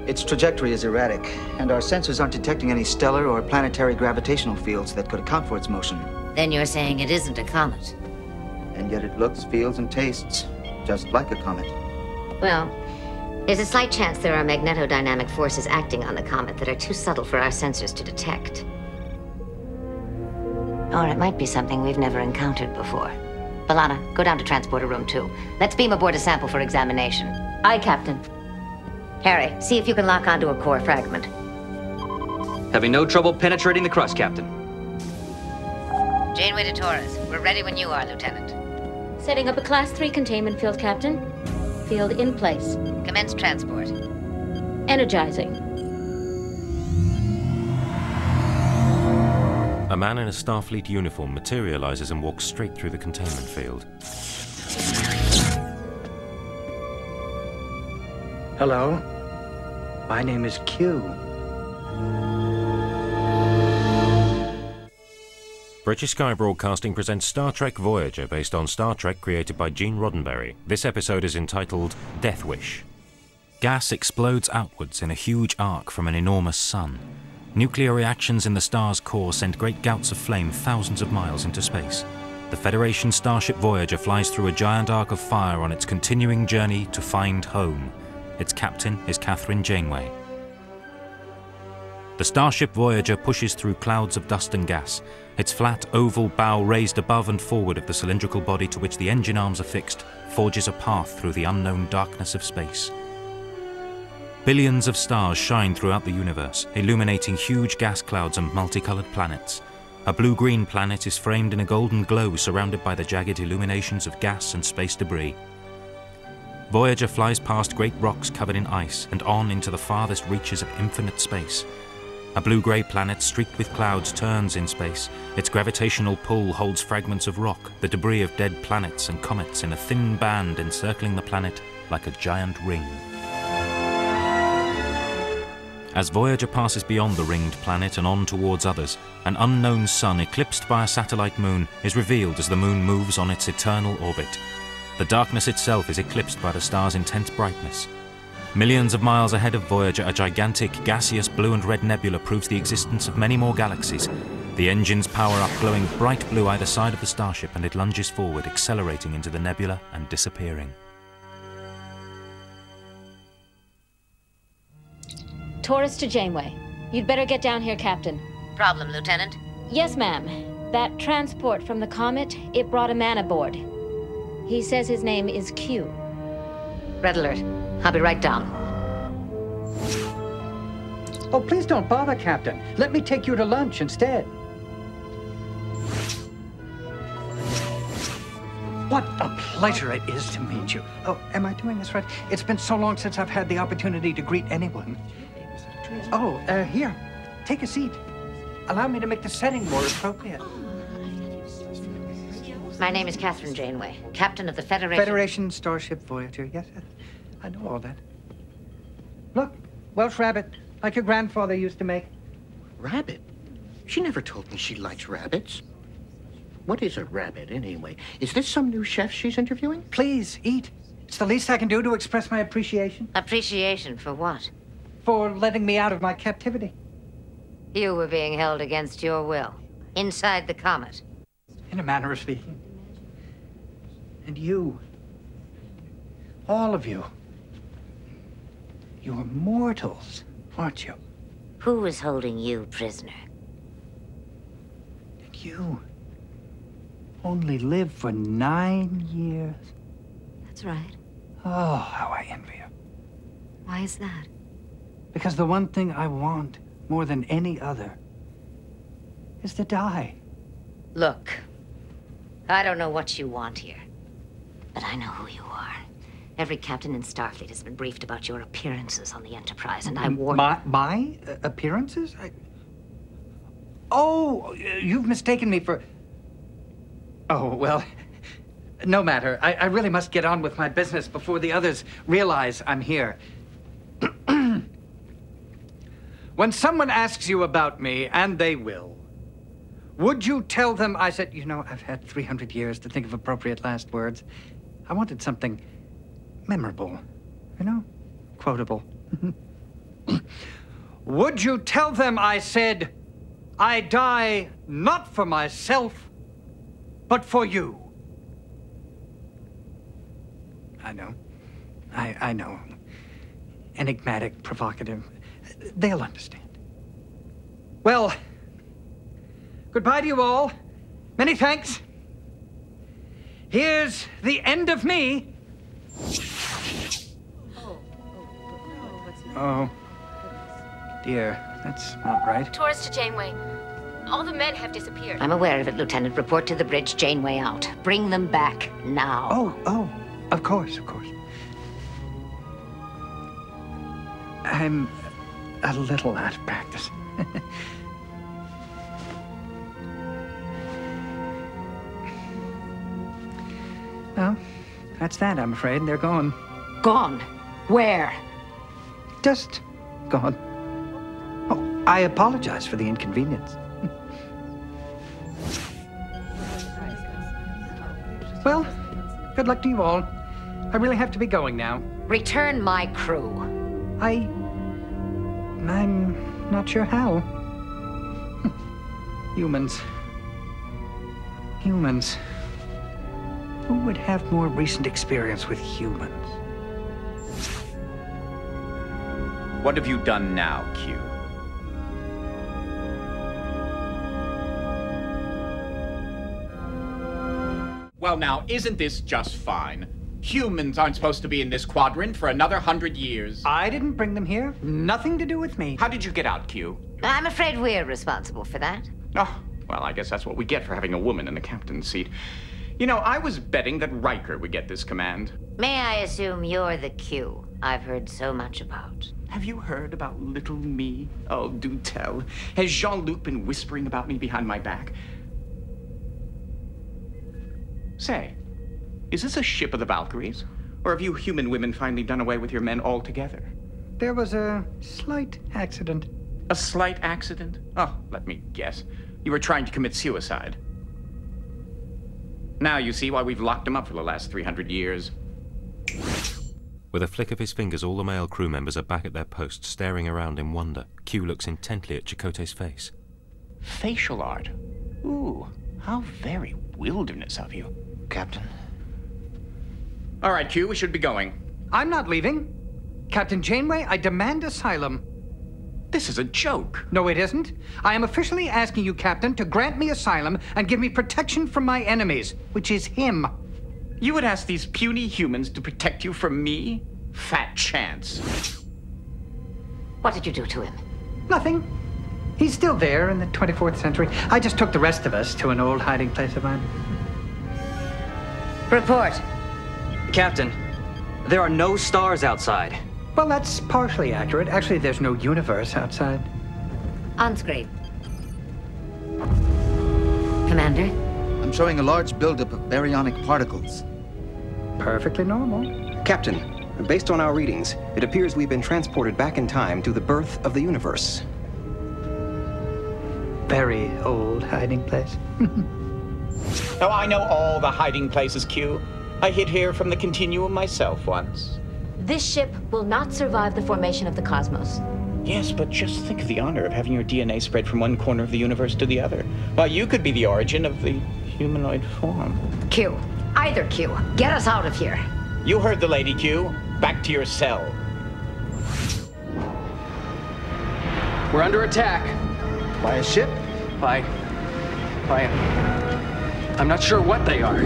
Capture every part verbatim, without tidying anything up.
Its trajectory is erratic, and our sensors aren't detecting any stellar or planetary gravitational fields that could account for its motion. Then you're saying it isn't a comet? And yet it looks, feels, and tastes just like a comet. Well, there's a slight chance there are magnetodynamic forces acting on the comet that are too subtle for our sensors to detect. Or it might be something we've never encountered before. B'Elanna, go down to transporter room two. Let's beam aboard a sample for examination. Aye, Captain. Harry, see if you can lock onto a core fragment. Having no trouble penetrating the crust, Captain. Janeway to Torres. We're ready when you are, Lieutenant. Setting up a Class three containment field, Captain. Field in place. Commence transport. Energizing. A man in a Starfleet uniform materializes and walks straight through the containment field. Hello? My name is Q. British Sky Broadcasting presents Star Trek Voyager, based on Star Trek created by Gene Roddenberry. This episode is entitled Death Wish. Gas explodes outwards in a huge arc from an enormous sun. Nuclear reactions in the star's core send great gouts of flame thousands of miles into space. The Federation starship Voyager flies through a giant arc of fire on its continuing journey to find home. Its captain is Kathryn Janeway. The starship Voyager pushes through clouds of dust and gas, its flat oval bow raised above and forward of the cylindrical body to which the engine arms are fixed, forges a path through the unknown darkness of space. Billions of stars shine throughout the universe, illuminating huge gas clouds and multicolored planets. A blue-green planet is framed in a golden glow surrounded by the jagged illuminations of gas and space debris. Voyager flies past great rocks covered in ice and on into the farthest reaches of infinite space. A blue-grey planet streaked with clouds turns in space. Its gravitational pull holds fragments of rock, the debris of dead planets and comets, in a thin band encircling the planet like a giant ring. As Voyager passes beyond the ringed planet and on towards others, an unknown sun eclipsed by a satellite moon is revealed as the moon moves on its eternal orbit. The darkness itself is eclipsed by the star's intense brightness. Millions of miles ahead of Voyager, a gigantic gaseous blue and red nebula proves the existence of many more galaxies. The engines power up, glowing bright blue either side of the starship, and it lunges forward, accelerating into the nebula and disappearing. Torres to Janeway. You'd better get down here, Captain. Problem, Lieutenant? Yes, ma'am. That transport from the Comet, it brought a man aboard. He says his name is Q. Red alert. I'll be right down. Oh, please don't bother, Captain. Let me take you to lunch instead. What a pleasure it is to meet you. Oh, am I doing this right? It's been so long since I've had the opportunity to greet anyone. Oh, uh, here. Take a seat. Allow me to make the setting more appropriate. My name is Kathryn Janeway, captain of the Federation... Federation Starship Voyager. Yes, yes. I know all that. Look, Welsh rabbit, like your grandfather used to make. Rabbit? She never told me she likes rabbits. What is a rabbit, anyway? Is this some new chef she's interviewing? Please, eat. It's the least I can do to express my appreciation. Appreciation for what? For letting me out of my captivity. You were being held against your will, inside the Comet. In a manner of speaking. And you, all of you, you're mortals, aren't you? Who was holding you prisoner? And you only lived for nine years. That's right. Oh, how I envy you. Why is that? Because the one thing I want more than any other is to die. Look, I don't know what you want here, but I know who you are. Every captain in Starfleet has been briefed about your appearances on the Enterprise, and I warned... My, my uh, appearances? I... Oh, you've mistaken me for... Oh, well, no matter. I, I really must get on with my business before the others realize I'm here. When someone asks you about me, and they will, would you tell them I said, you know, I've had three hundred years to think of appropriate last words. I wanted something memorable, you know, quotable. Would you tell them I said, I die not for myself, but for you? I know. I, I know. Enigmatic, provocative. They'll understand. Well, goodbye to you all. Many thanks. Here's the end of me. Oh, dear. That's not right. Tours to Janeway. All the men have disappeared. I'm aware of it, Lieutenant. Report to the bridge, Janeway out. Bring them back now. Oh, oh, of course, of course. I'm a little out of practice. Well, that's that, I'm afraid. They're gone. Gone? Where? Just gone. Oh, I apologize for the inconvenience. Well, good luck to you all. I really have to be going now. Return my crew. I... I'm not sure how. Humans. Humans. Who would have more recent experience with humans? What have you done now, Q? Well, now, isn't this just fine? Humans aren't supposed to be in this quadrant for another hundred years. I didn't bring them here. Nothing to do with me. How did you get out, Q? I'm afraid we're responsible for that. Oh, well, I guess that's what we get for having a woman in the captain's seat. You know, I was betting that Riker would get this command. May I assume you're the Q I've heard so much about? Have you heard about little me? Oh, do tell. Has Jean-Luc been whispering about me behind my back? Say, is this a ship of the Valkyries? Or have you human women finally done away with your men altogether? There was a slight accident. A slight accident? Oh, let me guess. You were trying to commit suicide. Now you see why we've locked him up for the last three hundred years. With a flick of his fingers, all the male crew members are back at their posts, staring around in wonder. Q looks intently at Chakotay's face. Facial art? Ooh, how very wilderness of you. Captain. All right, Q, we should be going. I'm not leaving. Captain Janeway, I demand asylum. This is a joke. No, it isn't. I am officially asking you, Captain, to grant me asylum and give me protection from my enemies, which is him. You would ask these puny humans to protect you from me? Fat chance. What did you do to him? Nothing. He's still there in the twenty-fourth century. I just took the rest of us to an old hiding place of mine. Report. Captain, there are no stars outside. Well, that's partially accurate. Actually, there's no universe outside. On screen. Commander? I'm showing a large buildup of baryonic particles. Perfectly normal. Captain, based on our readings, it appears we've been transported back in time to the birth of the universe. Very old hiding place. Oh, I know all the hiding places, Q. I hid here from the Continuum myself once. This ship will not survive the formation of the cosmos. Yes, but just think of the honor of having your D N A spread from one corner of the universe to the other. Well, you could be the origin of the humanoid form. Q. Either Q. Get us out of here. You heard the lady, Q. Back to your cell. We're under attack. By a ship? By... by... I'm not sure what they are.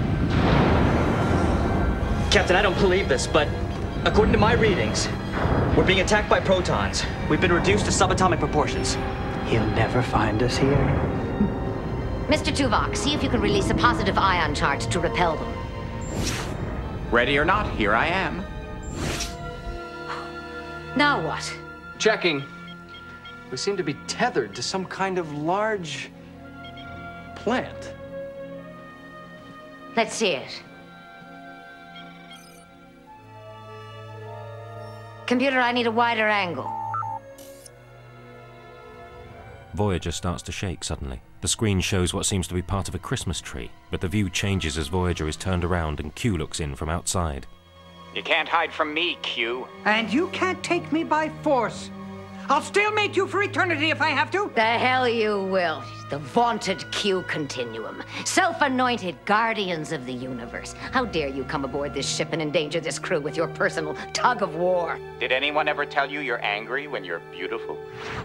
Captain, I don't believe this, but according to my readings, we're being attacked by protons. We've been reduced to subatomic proportions. He'll never find us here. Mister Tuvok, see if you can release a positive ion charge to repel them. Ready or not, here I am. Now what? Checking. We seem to be tethered to some kind of large... plant. Let's see it. Computer, I need a wider angle. Voyager starts to shake suddenly. The screen shows what seems to be part of a Christmas tree, but the view changes as Voyager is turned around and Q looks in from outside. You can't hide from me, Q. And you can't take me by force. I'll stalemate you for eternity if I have to. The hell you will. The vaunted Q Continuum. Self-anointed guardians of the universe. How dare you come aboard this ship and endanger this crew with your personal tug of war? Did anyone ever tell you you're angry when you're beautiful?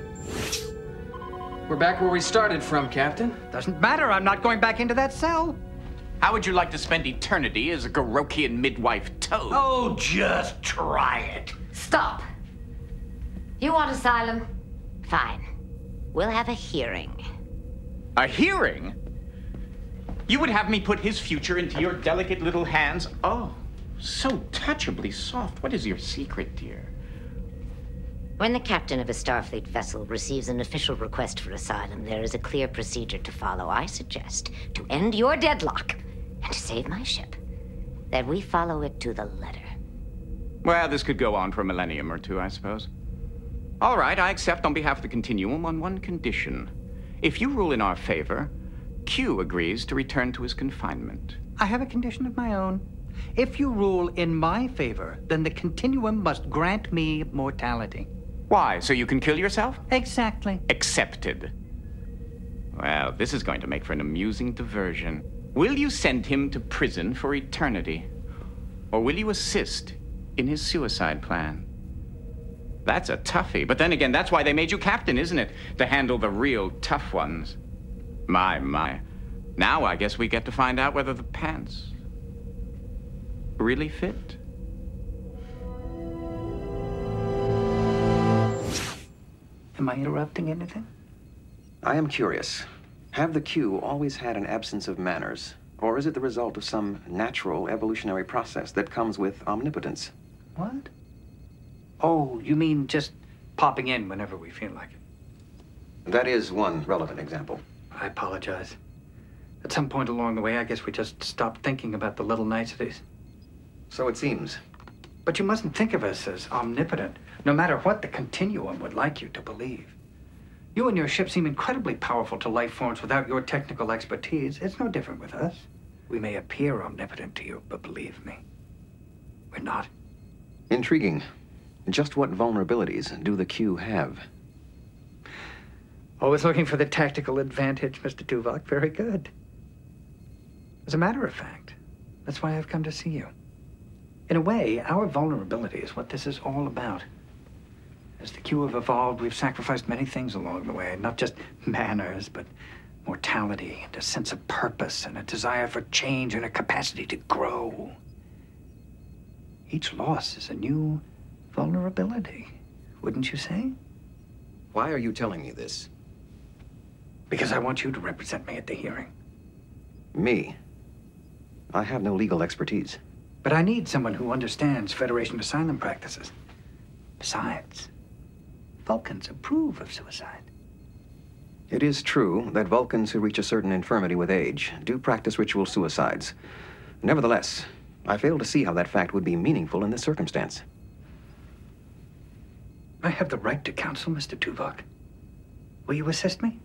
We're back where we started from, Captain. Doesn't matter. I'm not going back into that cell. How would you like to spend eternity as a Garokian midwife toad? Oh, just try it. Stop. You want asylum? Fine. We'll have a hearing. A hearing? You would have me put his future into your delicate little hands? Oh, so touchably soft. What is your secret, dear? When the captain of a Starfleet vessel receives an official request for asylum, there is a clear procedure to follow. I suggest, to end your deadlock and to save my ship, that we follow it to the letter. Well, this could go on for a millennium or two, I suppose. All right, I accept on behalf of the Continuum on one condition. If you rule in our favor, Q agrees to return to his confinement. I have a condition of my own. If you rule in my favor, then the Continuum must grant me mortality. Why? So you can kill yourself? Exactly. Accepted. Well, this is going to make for an amusing diversion. Will you send him to prison for eternity? Or will you assist in his suicide plan? That's a toughie. But then again, that's why they made you captain, isn't it? To handle the real tough ones. My, my. Now I guess we get to find out whether the pants really fit. Am I interrupting anything? I am curious. Have the Q always had an absence of manners? Or is it the result of some natural evolutionary process that comes with omnipotence? What? Oh, you mean just popping in whenever we feel like it? That is one relevant example. I apologize. At some point along the way, I guess we just stopped thinking about the little niceties. So it seems. But you mustn't think of us as omnipotent, no matter what the Continuum would like you to believe. You and your ship seem incredibly powerful to life forms without your technical expertise. It's no different with us. We may appear omnipotent to you, but believe me, we're not. Intriguing. Just what vulnerabilities do the Q have? Always looking for the tactical advantage, Mister Tuvok. Very good. As a matter of fact, that's why I've come to see you. In a way, our vulnerability is what this is all about. As the Q have evolved, we've sacrificed many things along the way. Not just manners, but mortality and a sense of purpose and a desire for change and a capacity to grow. Each loss is a new vulnerability, wouldn't you say? Why are you telling me this? Because I want you to represent me at the hearing. Me? I have no legal expertise. But I need someone who understands Federation asylum practices. Besides, Vulcans approve of suicide. It is true that Vulcans who reach a certain infirmity with age do practice ritual suicides. Nevertheless, I fail to see how that fact would be meaningful in this circumstance. I have the right to counsel, Mister Tuvok. Will you assist me?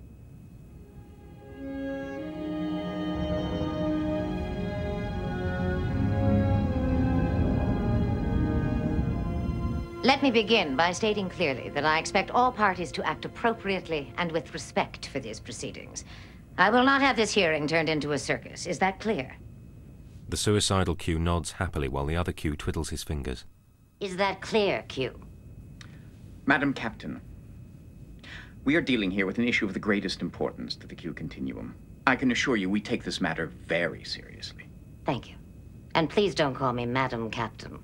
Let me begin by stating clearly that I expect all parties to act appropriately and with respect for these proceedings. I will not have this hearing turned into a circus. Is that clear? The suicidal Q nods happily while the other Q twiddles his fingers. Is that clear, Q? Madam Captain, we are dealing here with an issue of the greatest importance to the Q Continuum. I can assure you we take this matter very seriously. Thank you. And please don't call me Madam Captain.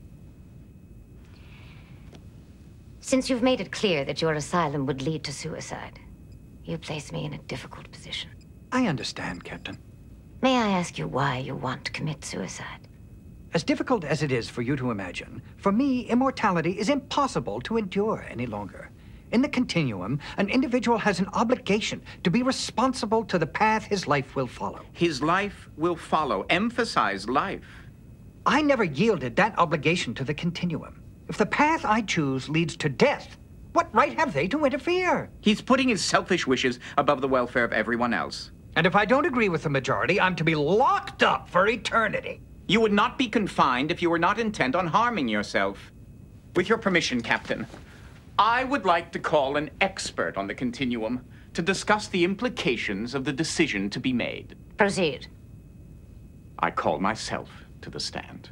Since you've made it clear that your asylum would lead to suicide, you place me in a difficult position. I understand, Captain. May I ask you why you want to commit suicide? As difficult as it is for you to imagine, for me, immortality is impossible to endure any longer. In the Continuum, an individual has an obligation to be responsible to the path his life will follow. His life will follow. Emphasize life. I never yielded that obligation to the Continuum. If the path I choose leads to death, what right have they to interfere? He's putting his selfish wishes above the welfare of everyone else. And if I don't agree with the majority, I'm to be locked up for eternity. You would not be confined if you were not intent on harming yourself. With your permission, Captain, I would like to call an expert on the continuum to discuss the implications of the decision to be made. Proceed. I call myself to the stand.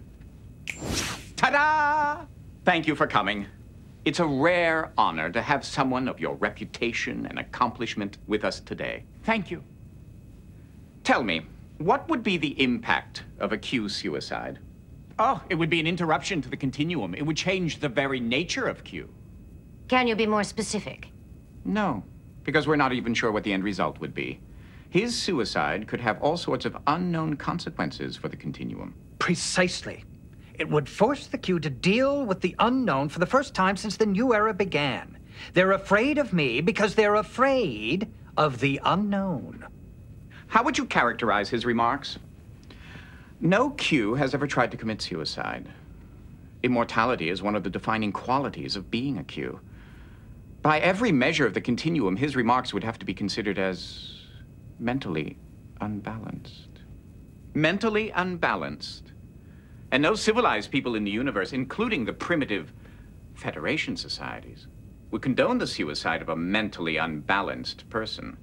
Ta-da! Thank you for coming. It's a rare honor to have someone of your reputation and accomplishment with us today. Thank you. Tell me, what would be the impact of a Q suicide? Oh, it would be an interruption to the continuum. It would change the very nature of Q. Can you be more specific? No, because we're not even sure what the end result would be. His suicide could have all sorts of unknown consequences for the continuum. Precisely. It would force the Q to deal with the unknown for the first time since the new era began. They're afraid of me because they're afraid of the unknown. How would you characterize his remarks? No Q has ever tried to commit suicide. Immortality is one of the defining qualities of being a Q. By every measure of the continuum, his remarks would have to be considered as mentally unbalanced. Mentally unbalanced. And no civilized people in the universe, including the primitive Federation societies, would condone the suicide of a mentally unbalanced person.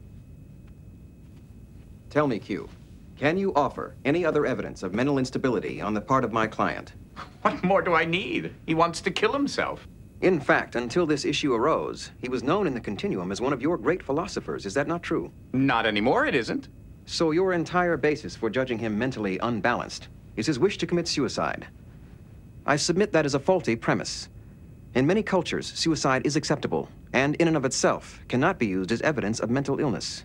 Tell me, Q, can you offer any other evidence of mental instability on the part of my client? What more do I need? He wants to kill himself. In fact, until this issue arose, he was known in the continuum as one of your great philosophers. Is that not true? Not anymore, it isn't. So your entire basis for judging him mentally unbalanced is his wish to commit suicide. I submit that as a faulty premise. In many cultures, suicide is acceptable, and in and of itself cannot be used as evidence of mental illness.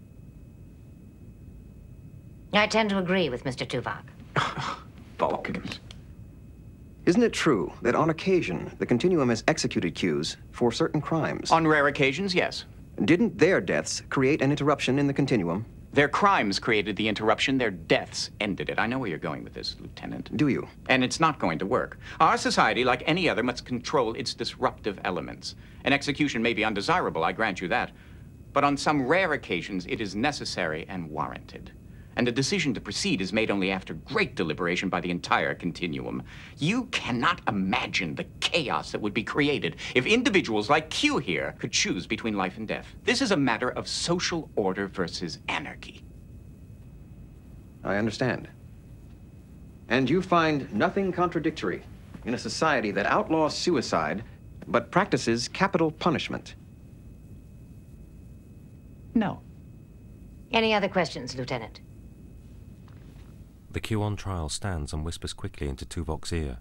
I tend to agree with Mister Tuvok. Vulcans. Isn't it true that on occasion, the continuum has executed Qs for certain crimes? On rare occasions, yes. Didn't their deaths create an interruption in the continuum? Their crimes created the interruption, their deaths ended it. I know where you're going with this, Lieutenant. Do you? And it's not going to work. Our society, like any other, must control its disruptive elements. An execution may be undesirable, I grant you that. But on some rare occasions, it is necessary and warranted. And the decision to proceed is made only after great deliberation by the entire continuum. You cannot imagine the chaos that would be created if individuals like Q here could choose between life and death. This is a matter of social order versus anarchy. I understand. And you find nothing contradictory in a society that outlaws suicide, but practices capital punishment? No. Any other questions, Lieutenant? The Q on trial stands and whispers quickly into Tuvok's ear.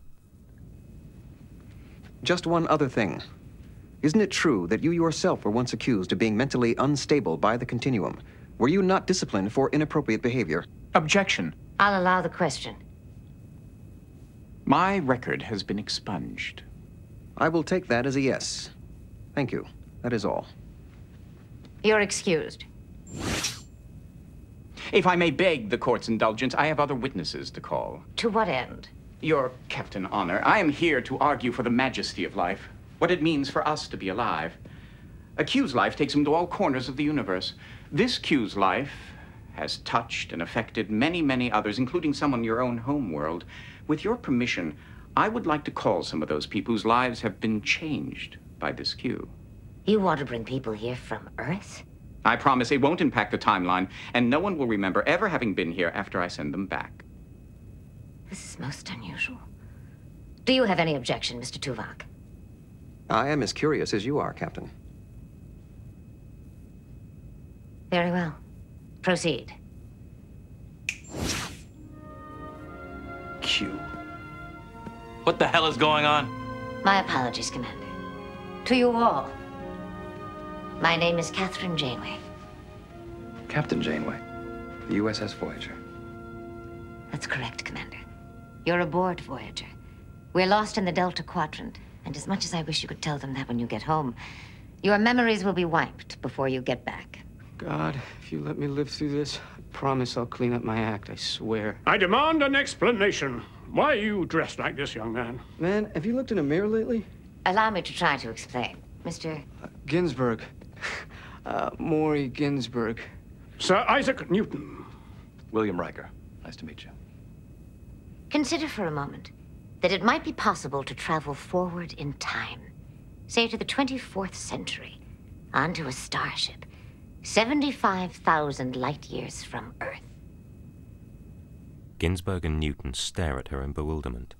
Just one other thing. Isn't it true that you yourself were once accused of being mentally unstable by the continuum? Were you not disciplined for inappropriate behavior? Objection. I'll allow the question. My record has been expunged. I will take that as a yes. Thank you. That is all. You're excused. If I may beg the court's indulgence, I have other witnesses to call. To what end? Your Captain Honor, I am here to argue for the majesty of life, what it means for us to be alive. A Q's life takes him to all corners of the universe. This Q's life has touched and affected many, many others, including some in your own home world. With your permission, I would like to call some of those people whose lives have been changed by this Q. You want to bring people here from Earth? I promise it won't impact the timeline, and no one will remember ever having been here after I send them back. This is most unusual. Do you have any objection, Mister Tuvok? I am as curious as you are, Captain. Very well. Proceed. Q. What the hell is going on? My apologies, Commander. To you all. My name is Catherine Janeway. Captain Janeway, the U S S Voyager. That's correct, Commander. You're aboard Voyager. We're lost in the Delta Quadrant, and as much as I wish you could tell them that when you get home, your memories will be wiped before you get back. God, if you let me live through this, I promise I'll clean up my act, I swear. I demand an explanation. Why are you dressed like this, young man? Man, have you looked in a mirror lately? Allow me to try to explain. Mister Uh, Ginsburg. Uh, Maury Ginsburg. Sir Isaac Newton. William Riker. Nice to meet you. Consider for a moment that it might be possible to travel forward in time say to the twenty-fourth century, onto a starship, seventy-five thousand light years from Earth. Ginsburg and Newton stare at her in bewilderment.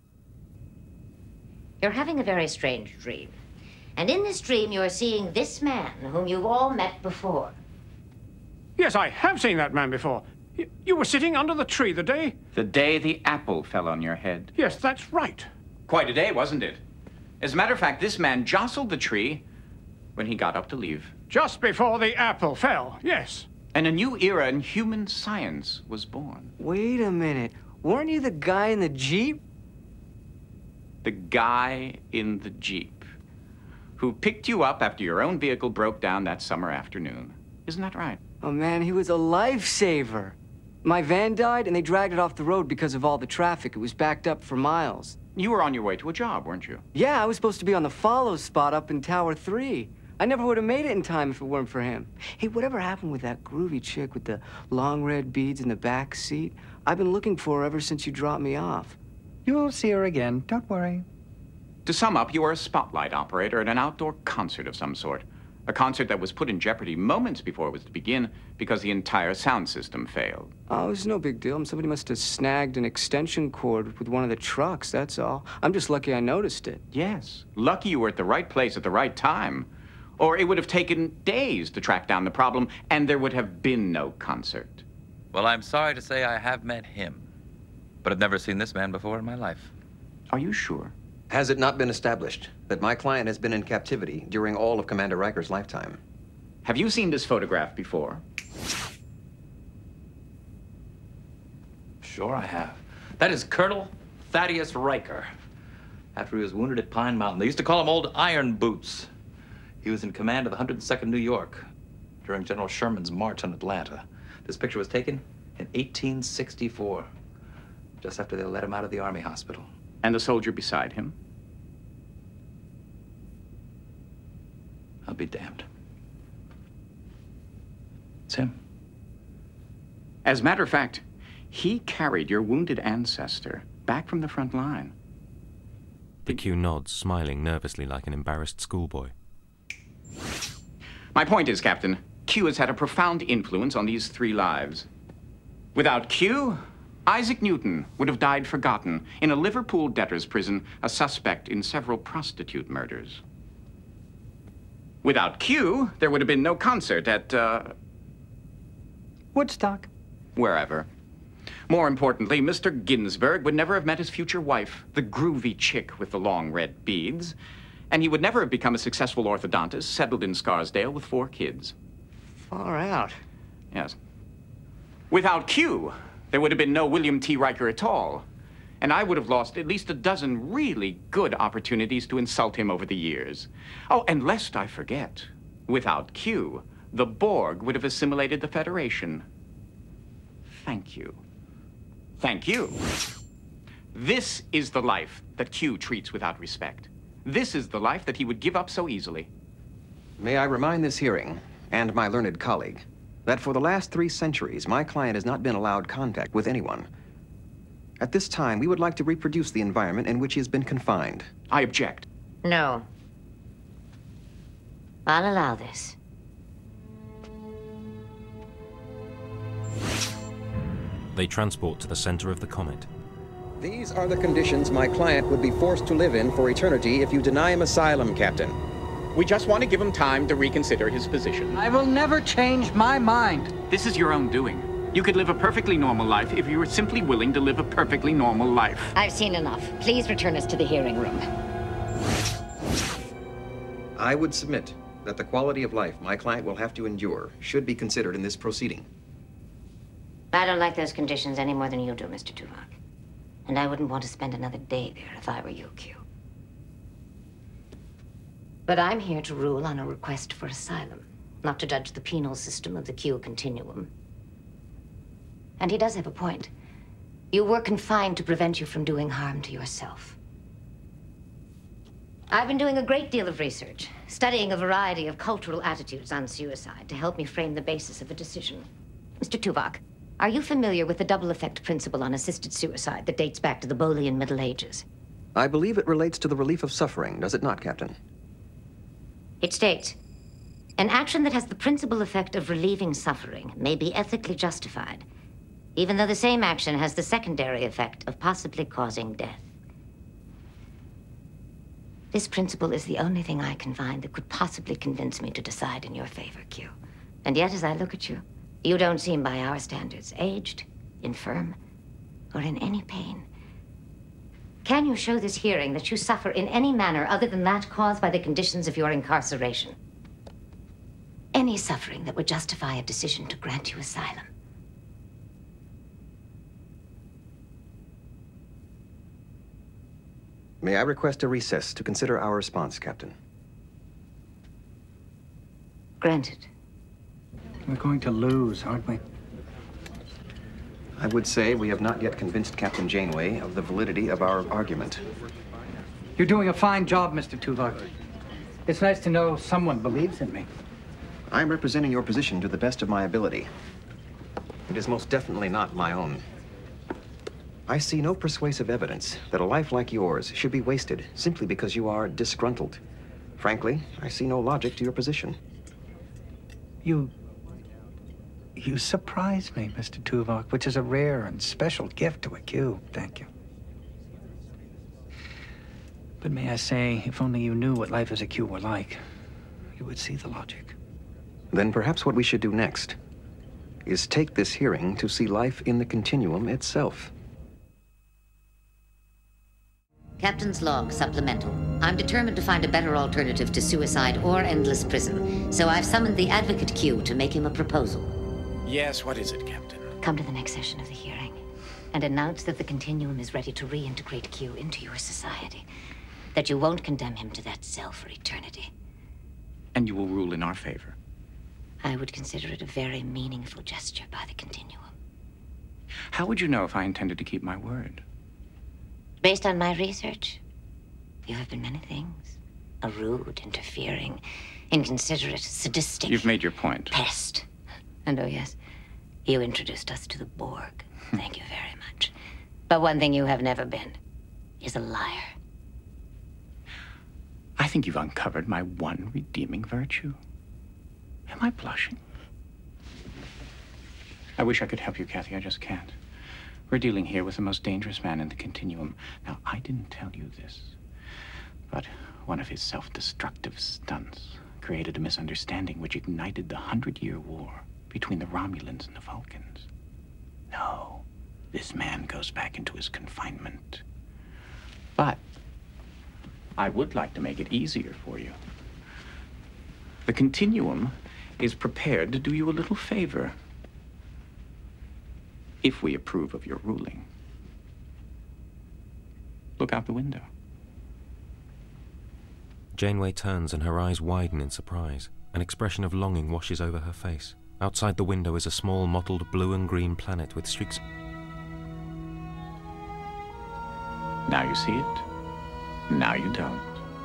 You're having a very strange dream. And in this dream, you're seeing this man whom you've all met before. Yes, I have seen that man before. Y- you were sitting under the tree the day... The day the apple fell on your head. Yes, that's right. Quite a day, wasn't it? As a matter of fact, this man jostled the tree when he got up to leave. Just before the apple fell, yes. And a new era in human science was born. Wait a minute. Weren't you the guy in the Jeep? The guy in the Jeep who picked you up after your own vehicle broke down that summer afternoon. Isn't that right? Oh, man, he was a lifesaver. My van died, and they dragged it off the road because of all the traffic. It was backed up for miles. You were on your way to a job, weren't you? Yeah, I was supposed to be on the follow spot up in Tower three. I never would have made it in time if it weren't for him. Hey, whatever happened with that groovy chick with the long red beads in the back seat? I've been looking for her ever since you dropped me off. You'll see her again. Don't worry. To sum up, you are a spotlight operator at an outdoor concert of some sort. A concert that was put in jeopardy moments before it was to begin because the entire sound system failed. Oh, it was no big deal. Somebody must have snagged an extension cord with one of the trucks, that's all. I'm just lucky I noticed it. Yes. Lucky you were at the right place at the right time. Or it would have taken days to track down the problem, and there would have been no concert. Well, I'm sorry to say I have met him, but I've never seen this man before in my life. Are you sure? Has it not been established that my client has been in captivity during all of Commander Riker's lifetime? Have you seen this photograph before? Sure I have. That is Colonel Thaddeus Riker. After he was wounded at Pine Mountain, they used to call him Old Iron Boots. He was in command of the one hundred second New York during General Sherman's march on Atlanta. This picture was taken in eighteen sixty-four, just after they let him out of the Army hospital. And the soldier beside him? I'll be damned. It's him. As a matter of fact, he carried your wounded ancestor back from the front line. D Q nods, smiling nervously like an embarrassed schoolboy. My point is, Captain, Q has had a profound influence on these three lives. Without Q, Isaac Newton would have died forgotten in a Liverpool debtor's prison, a suspect in several prostitute murders. Without Q, there would have been no concert at, uh... Woodstock. Wherever. More importantly, Mister Ginsburg would never have met his future wife, the groovy chick with the long red beads, and he would never have become a successful orthodontist, settled in Scarsdale with four kids. Far out. Yes. Without Q, there would have been no William T. Riker at all, and I would have lost at least a dozen really good opportunities to insult him over the years. Oh, and lest I forget, without Q, the Borg would have assimilated the Federation. Thank you. Thank you. This is the life that Q treats without respect. This is the life that he would give up so easily. May I remind this hearing, and my learned colleague, that for the last three centuries, my client has not been allowed contact with anyone. At this time, we would like to reproduce the environment in which he has been confined. I object. No. I'll allow this. They transport to the center of the comet. These are the conditions my client would be forced to live in for eternity if you deny him asylum, Captain. We just want to give him time to reconsider his position. I will never change my mind. This is your own doing. You could live a perfectly normal life if you were simply willing to live a perfectly normal life. I've seen enough. Please return us to the hearing room. I would submit that the quality of life my client will have to endure should be considered in this proceeding. I don't like those conditions any more than you do, Mister Tuvok. And I wouldn't want to spend another day there if I were you, Q. But I'm here to rule on a request for asylum, not to judge the penal system of the Q continuum. And he does have a point. You were confined to prevent you from doing harm to yourself. I've been doing a great deal of research, studying a variety of cultural attitudes on suicide to help me frame the basis of a decision. Mister Tuvok, are you familiar with the double effect principle on assisted suicide that dates back to the Boolean Middle Ages? I believe it relates to the relief of suffering, does it not, Captain? It states, an action that has the principal effect of relieving suffering may be ethically justified, even though the same action has the secondary effect of possibly causing death. This principle is the only thing I can find that could possibly convince me to decide in your favor, Q. And yet, as I look at you, you don't seem by our standards aged, infirm, or in any pain. Can you show this hearing that you suffer in any manner other than that caused by the conditions of your incarceration? Any suffering that would justify a decision to grant you asylum? May I request a recess to consider our response, Captain? Granted. We're going to lose, aren't we? I would say we have not yet convinced Captain Janeway of the validity of our argument. You're doing a fine job, Mister Tuvok. It's nice to know someone believes in me. I'm representing your position to the best of my ability. It is most definitely not my own. I see no persuasive evidence that a life like yours should be wasted simply because you are disgruntled. Frankly, I see no logic to your position. You... You surprise me, Mister Tuvok, which is a rare and special gift to a Q. Thank you. But may I say, if only you knew what life as a Q were like, you would see the logic. Then perhaps what we should do next is take this hearing to see life in the continuum itself. Captain's log supplemental. I'm determined to find a better alternative to suicide or endless prison, so I've summoned the Advocate Q to make him a proposal. Yes, what is it, Captain? Come to the next session of the hearing and announce that the Continuum is ready to reintegrate Q into your society. That you won't condemn him to that cell for eternity. And you will rule in our favor. I would consider it a very meaningful gesture by the Continuum. How would you know if I intended to keep my word? Based on my research, you have been many things. A rude, interfering, inconsiderate, sadistic... You've made your point. Pest. And oh yes, you introduced us to the Borg. Thank you very much. But one thing you have never been is a liar. I think you've uncovered my one redeeming virtue. Am I blushing? I wish I could help you, Kathy. I just can't. We're dealing here with the most dangerous man in the Continuum. Now, I didn't tell you this, but one of his self-destructive stunts created a misunderstanding which ignited the Hundred-Year War between the Romulans and the Vulcans. No, this man goes back into his confinement. But I would like to make it easier for you. The Continuum is prepared to do you a little favor if we approve of your ruling. Look out the window. Janeway turns and her eyes widen in surprise. An expression of longing washes over her face. Outside the window is a small mottled blue and green planet with streaks. Now you see it. Now you don't.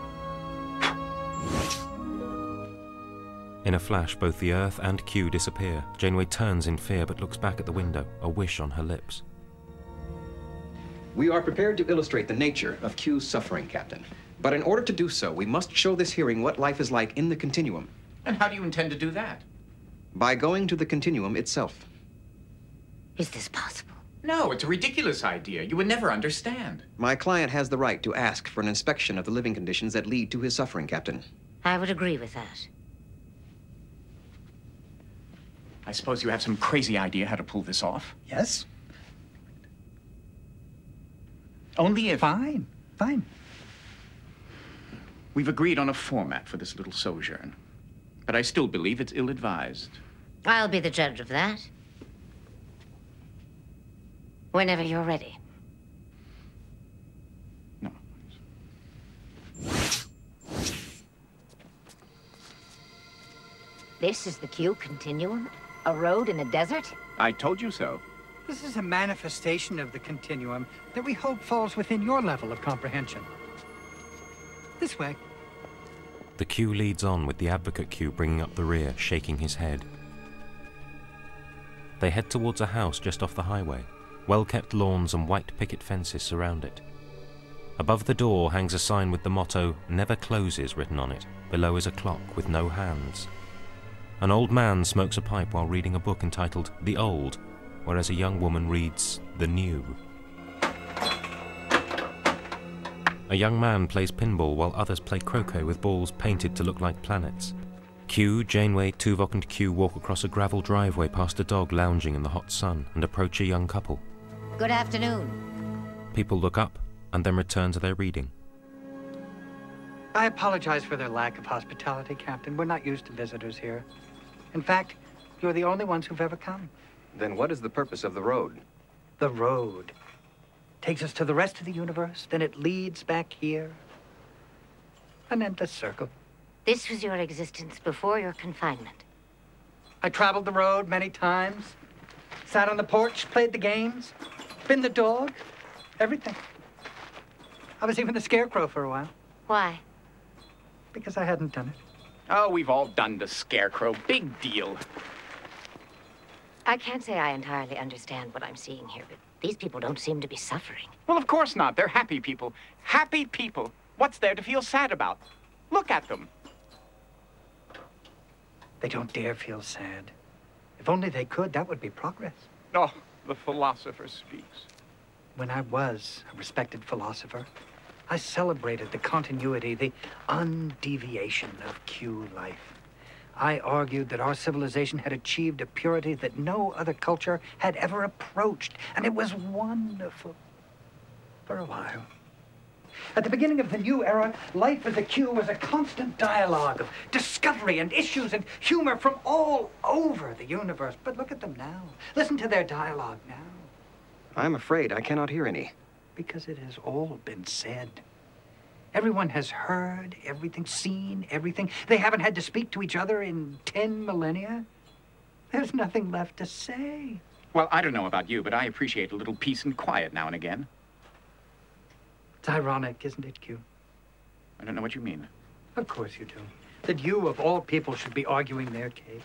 In a flash, both the Earth and Q disappear. Janeway turns in fear but looks back at the window, a wish on her lips. We are prepared to illustrate the nature of Q's suffering, Captain. But in order to do so, we must show this hearing what life is like in the Continuum. And how do you intend to do that? By going to the Continuum itself. Is this possible? No, it's a ridiculous idea. You would never understand. My client has the right to ask for an inspection of the living conditions that lead to his suffering, Captain. I would agree with that. I suppose you have some crazy idea how to pull this off? Yes. Only if... Fine, fine. We've agreed on a format for this little sojourn, but I still believe it's ill-advised. I'll be the judge of that. Whenever you're ready. No. This is the Q Continuum? A road in a desert? I told you so. This is a manifestation of the Continuum that we hope falls within your level of comprehension. This way. The Q leads on with the Advocate Q bringing up the rear, shaking his head. They head towards a house just off the highway. Well-kept lawns and white picket fences surround it. Above the door hangs a sign with the motto, "Never closes," written on it. Below is a clock with no hands. An old man smokes a pipe while reading a book entitled The Old, whereas a young woman reads The New. A young man plays pinball while others play croquet with balls painted to look like planets. Q, Janeway, Tuvok and Q walk across a gravel driveway past a dog lounging in the hot sun and approach a young couple. Good afternoon. People look up and then return to their reading. I apologize for their lack of hospitality, Captain. We're not used to visitors here. In fact, you're the only ones who've ever come. Then what is the purpose of the road? The road takes us to the rest of the universe, then it leads back here. An endless circle. This was your existence before your confinement. I traveled the road many times, sat on the porch, played the games, been the dog, everything. I was even the scarecrow for a while. Why? Because I hadn't done it. Oh, we've all done the scarecrow. Big deal. I can't say I entirely understand what I'm seeing here, but these people don't seem to be suffering. Well, of course not. They're happy people. Happy people. What's there to feel sad about? Look at them. They don't dare feel sad. If only they could, that would be progress. Oh, the philosopher speaks. When I was a respected philosopher, I celebrated the continuity, the undeviation of Q life. I argued that our civilization had achieved a purity that no other culture had ever approached, and it was wonderful for a while. At the beginning of the new era, life as a Q was a constant dialogue of discovery and issues and humor from all over the universe. But look at them now. Listen to their dialogue now. I'm afraid I cannot hear any. Because it has all been said. Everyone has heard everything, seen everything. They haven't had to speak to each other in ten millennia. There's nothing left to say. Well, I don't know about you, but I appreciate a little peace and quiet now and again. It's ironic, isn't it, Q? I don't know what you mean. Of course you do. That you, of all people, should be arguing their case.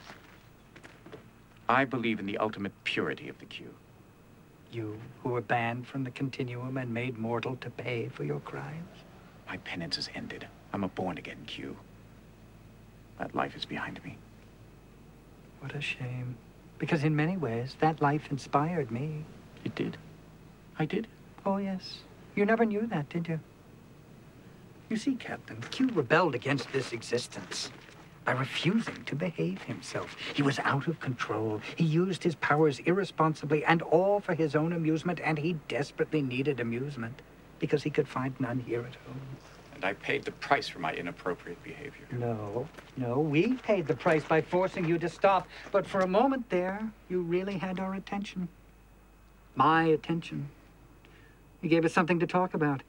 I believe in the ultimate purity of the Q. You, who were banned from the continuum and made mortal to pay for your crimes? My penance is ended. I'm a born-again Q. That life is behind me. What a shame. Because in many ways, that life inspired me. It did? I did? Oh, yes. You never knew that, did you? You see, Captain, Q rebelled against this existence by refusing to behave himself. He was out of control. He used his powers irresponsibly and all for his own amusement, and he desperately needed amusement because he could find none here at home. And I paid the price for my inappropriate behavior. No, no, we paid the price by forcing you to stop. But for a moment there, you really had our attention. My attention. You gave us something to talk about.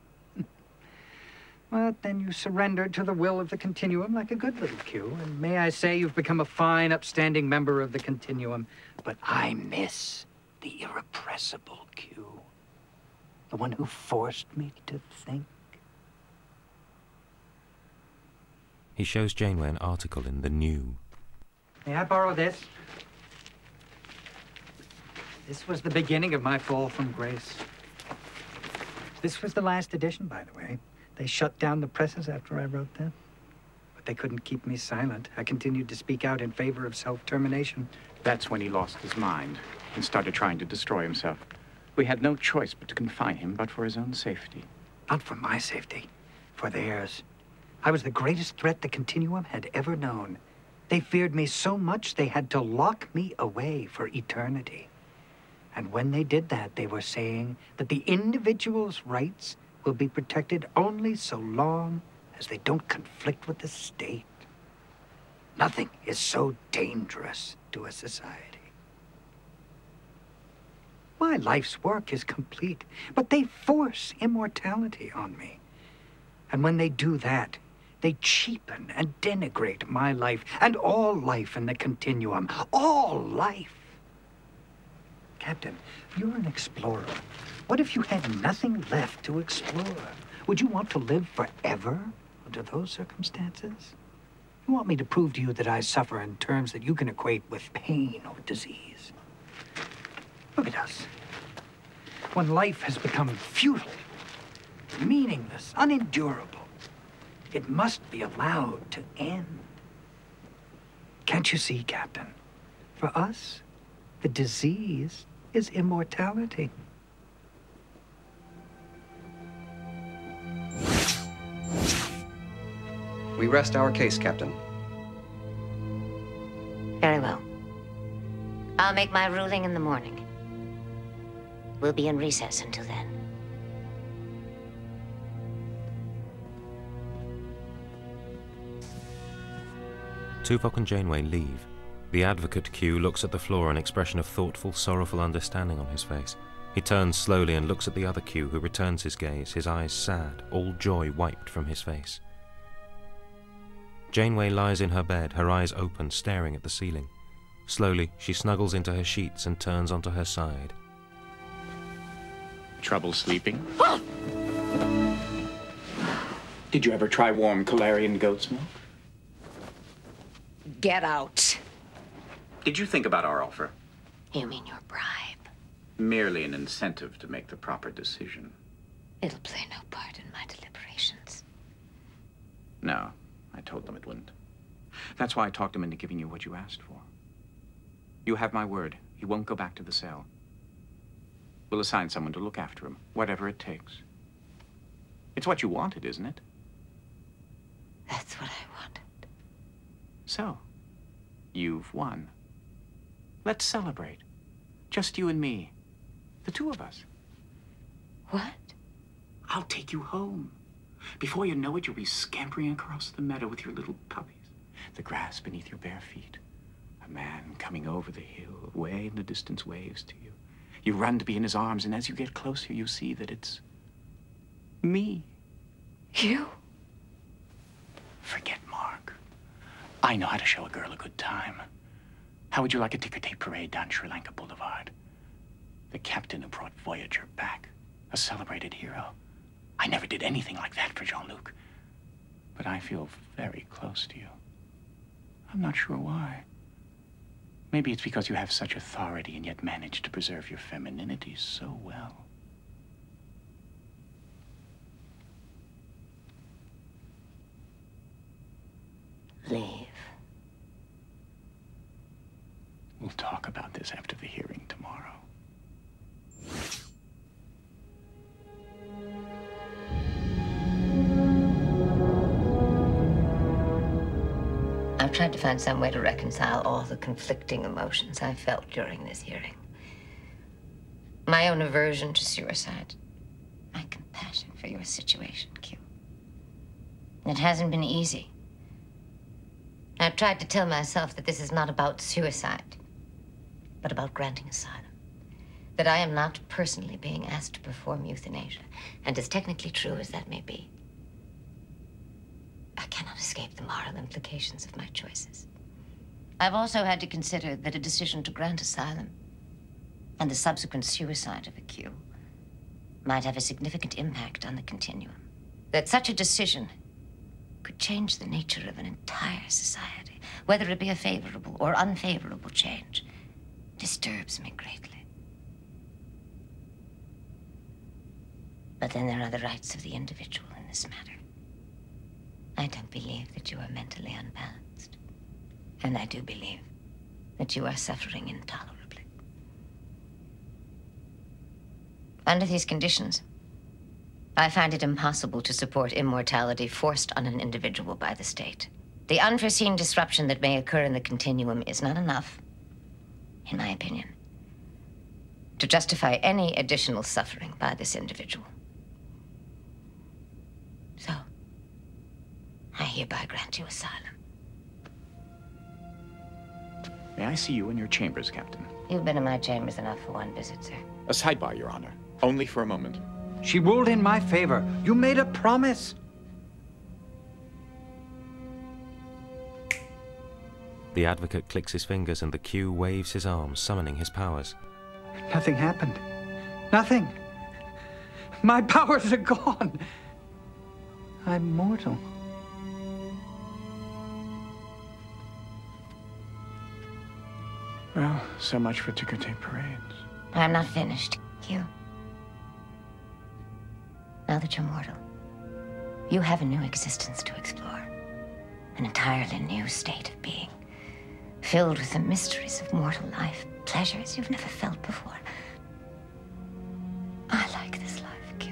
But then you surrendered to the will of the Continuum like a good little Q. And may I say, you've become a fine, upstanding member of the Continuum. But I miss the irrepressible Q. The one who forced me to think. He shows Janeway an article in The New. May I borrow this? This was the beginning of my fall from grace. This was the last edition, by the way. They shut down the presses after I wrote that. But they couldn't keep me silent. I continued to speak out in favor of self-termination. That's when he lost his mind and started trying to destroy himself. We had no choice but to confine him, but for his own safety. Not for my safety, for theirs. I was the greatest threat the Continuum had ever known. They feared me so much they had to lock me away for eternity. And when they did that, they were saying that the individual's rights will be protected only so long as they don't conflict with the state. Nothing is so dangerous to a society. My life's work is complete, but they force immortality on me. And when they do that, they cheapen and denigrate my life and all life in the Continuum. All life. Captain, you're an explorer. What if you had nothing left to explore? Would you want to live forever under those circumstances? You want me to prove to you that I suffer in terms that you can equate with pain or disease. Look at us. When life has become futile, meaningless, unendurable. It must be allowed to end. Can't you see, Captain? For us, the disease is immortality. We rest our case, Captain. Very well. I'll make my ruling in the morning. We'll be in recess until then. Tuvok and Janeway leave. The advocate Q looks at the floor, an expression of thoughtful, sorrowful understanding on his face. He turns slowly and looks at the other Q, who returns his gaze, his eyes sad, all joy wiped from his face. Janeway lies in her bed, her eyes open, staring at the ceiling. Slowly, she snuggles into her sheets and turns onto her side. Trouble sleeping? Did you ever try warm Calarian goat's milk? Get out. Did you think about our offer? You mean your bribe? Merely an incentive to make the proper decision. It'll play no part in my deliberations. No, I told them it wouldn't. That's why I talked him into giving you what you asked for. You have my word. He won't go back to the cell. We'll assign someone to look after him, whatever it takes. It's what you wanted, isn't it? That's what I wanted. So, you've won. Let's celebrate. Just you and me. The two of us. What? I'll take you home. Before you know it, you'll be scampering across the meadow with your little puppies. The grass beneath your bare feet. A man coming over the hill, way in the distance waves to you. You run to be in his arms, and as you get closer, you see that it's me. You? Forget Mark. I know how to show a girl a good time. How would you like a ticker tape parade down Sri Lanka Boulevard? The captain who brought Voyager back, a celebrated hero. I never did anything like that for Jean-Luc. But I feel very close to you. I'm not sure why. Maybe it's because you have such authority and yet manage to preserve your femininity so well. Leave. We'll talk about this after the hearing tomorrow. I've tried to find some way to reconcile all the conflicting emotions I felt during this hearing. My own aversion to suicide. My compassion for your situation, Q. It hasn't been easy. I've tried to tell myself that this is not about suicide, but about granting asylum. That I am not personally being asked to perform euthanasia. And as technically true as that may be, I cannot escape the moral implications of my choices. I've also had to consider that a decision to grant asylum and the subsequent suicide of a Q might have a significant impact on the continuum. That such a decision could change the nature of an entire society, whether it be a favorable or unfavorable change, disturbs me greatly. But then there are the rights of the individual in this matter. I don't believe that you are mentally unbalanced. And I do believe that you are suffering intolerably. Under these conditions, I find it impossible to support immortality forced on an individual by the state. The unforeseen disruption that may occur in the continuum is not enough, in my opinion, to justify any additional suffering by this individual. So, I hereby grant you asylum. May I see you in your chambers, Captain? You've been in my chambers enough for one visit, sir. A sidebar, Your Honor. Only for a moment. She ruled in my favor. You made a promise. The advocate clicks his fingers and the Q waves his arms, summoning his powers. Nothing happened. Nothing. My powers are gone. I'm mortal. Well, so much for ticker tape parades. I'm not finished, Q. Now that you're mortal, you have a new existence to explore. An entirely new state of being, filled with the mysteries of mortal life, pleasures you've never felt before. I like this life, Q.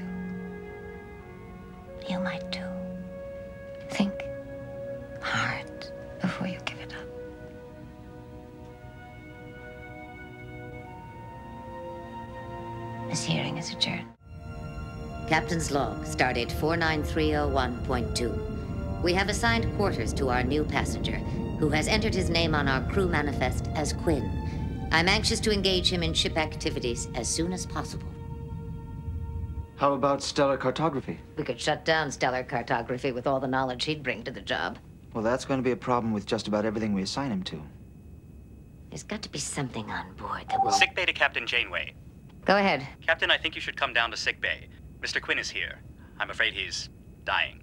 You might too. Think hard before you give it up. This hearing is adjourned. Captain's log, stardate four nine three oh one point two. We have assigned quarters to our new passenger, who has entered his name on our crew manifest as Quinn. I'm anxious to engage him in ship activities as soon as possible. How about stellar cartography? We could shut down stellar cartography with all the knowledge he'd bring to the job. Well, that's going to be a problem with just about everything we assign him to. There's got to be something on board that will... Sick bay to Captain Janeway. Go ahead. Captain, I think you should come down to sick bay. Mister Quinn is here. I'm afraid he's dying.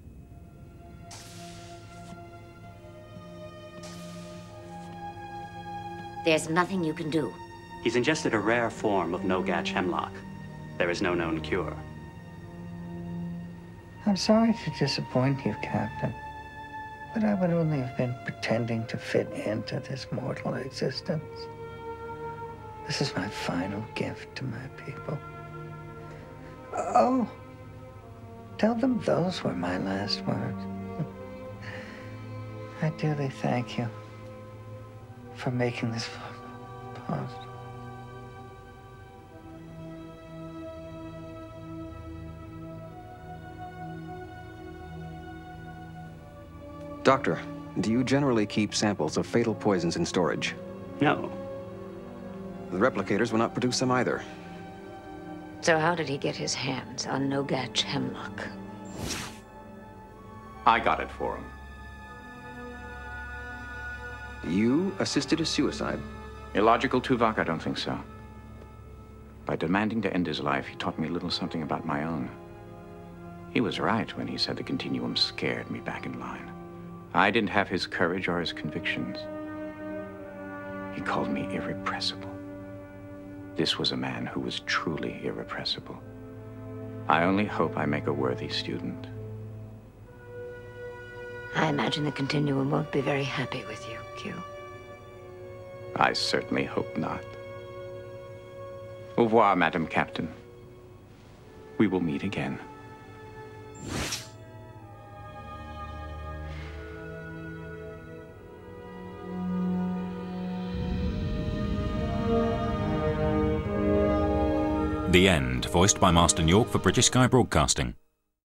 There's nothing you can do. He's ingested a rare form of no-gatch hemlock. There is no known cure. I'm sorry to disappoint you, Captain, but I would only have been pretending to fit into this mortal existence. This is my final gift to my people. Oh, tell them those were my last words. I dearly thank you for making this possible. Doctor, do you generally keep samples of fatal poisons in storage? No. The replicators will not produce them either. So how did he get his hands on no-gatch hemlock? I got it for him. You assisted a suicide? Illogical, Tuvok? I don't think so. By demanding to end his life, he taught me a little something about my own. He was right when he said the continuum scared me back in line. I didn't have his courage or his convictions. He called me irrepressible. This was a man who was truly irrepressible. I only hope I make a worthy student. I imagine the continuum won't be very happy with you, Q. I certainly hope not. Au revoir, Madam Captain. We will meet again. The End, voiced by Marston York for British Sky Broadcasting.